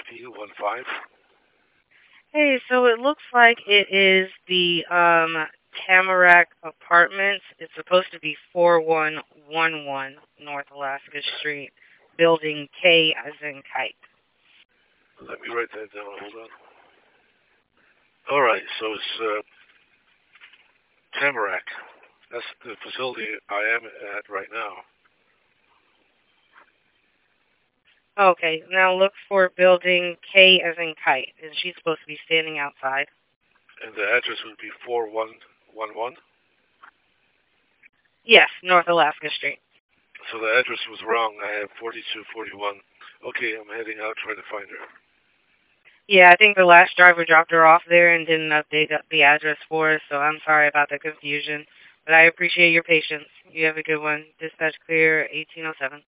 1515. Hey, so it looks like it is the Tamarack Apartments. It's supposed to be 4111 North Alaska Street, building K as in kite. Let me write that down. Hold on. All right, so it's Tamarack. That's the facility I am at right now. Okay, now look for building K as in kite. And she's supposed to be standing outside. And the address would be 4111. Yes, North Alaska Street. So the address was wrong. I have 4241. Okay, I'm heading out trying to find her. Yeah, I think the last driver dropped her off there and didn't update the address for us, so I'm sorry about the confusion. But I appreciate your patience. You have a good one. Dispatch clear, 1807.